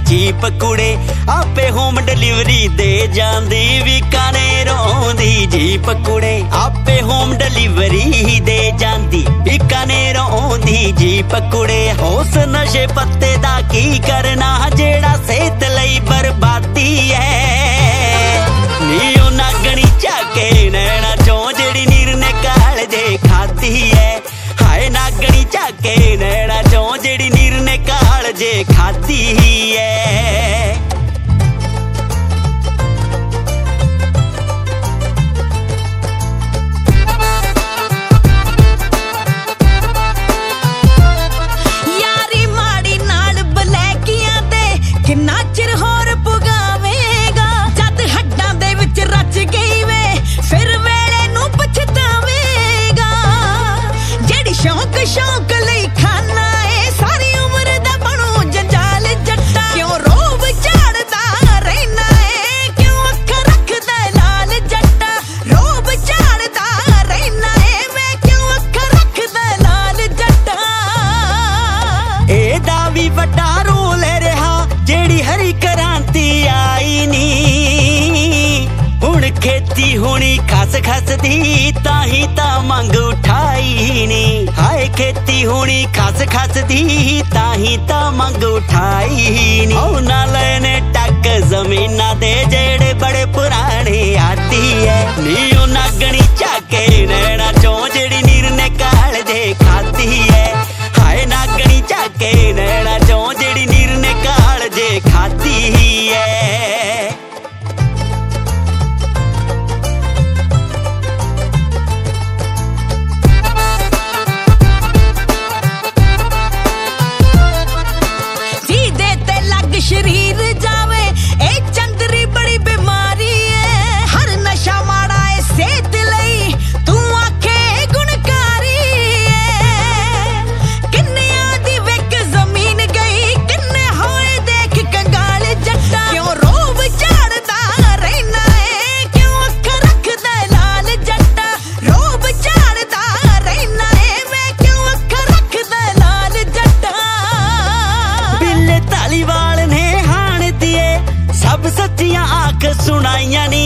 Jeep कुड़े आपे home delivery दे जांदी बीकानेरों दी जीप कुड़े आपे होम डिलीवरी दे जांदी बीकानेरों दी जीप कुड़े होस नशे पत्ते दा की करना जेड़ा सेहत लई बर्बादी है नी ओ नागणी झाके नैना चों जेड़ी नीर ने काल जे खाती है हाय नागणी झाके नैना चों जेड़ी नीर ने काल जे खाती है। यारी माड़ी नाल बलैकियां दे किन्ना चिर होर पुगावेगा जद हड्डां दे विच रच गई वे फिर वेले नूं पछतावेगा जेड़ी शौक शौक लई खाना ए सारी उम्र दा बनू जंजाल जट्टा क्यों रोब झाड़दा रहना ए क्यों अखां रखदा लाल जट्टा रोब झाड़दा रहना ए मैं क्यों अखां रखदा लाल जट्टा एदा भी वड्डा रोल रहा जेड़ी हरी क्रांति आई नी हुण खेती हुणी खस खस दी ताही ता मंग उठाई नी हाय खेती हुणी खस खस दी ताही ता मंग उठाई नी ओ नाल ने टक जमीना दे जेड़े बड़े पुराने आती है नी ओ नागणी झाके नैना चों जेड़ी नीर ने काल जे खाती है हाय नागणी झाके नैना चों जेड़ी नीर ने काल जे खाती है। जी देते लग शरीर जावे ए चंदरी बड़ी बीमारी है हर नशा माड़ा है सेहत लई तू आखे गुणकारी है किन्नियां दी विक जमीन गई किन्ने होए देख कंगाल जट्टा क्यों रोब झाड़दा रहना है क्यों अखां रखदा लाल जट्टा रोब झाड़दा रहना है मैं क्यों अखां रखदा लाल जट्टा बिल्ले धालीवाल ने हाण दिए सब सच्चियां आख सुनाइयां नी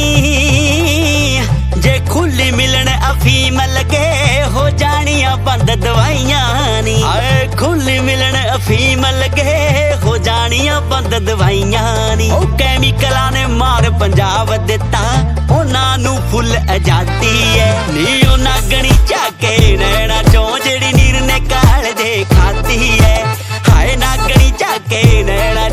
जे खुली मिलन अफीम लगे हो जानियां बंद दवाइयां नी आए खुली मिलन अफीम लगे हो जानियां बंद दवाइयां नी ओ कैमिकलां ने मार पंजाब दिता उन्हां नूं फुल आजादी है नी ओ नागणी झाके नैना चों जेड़ी नीर ने काल जे खाती है हाय नागणी झाके नैना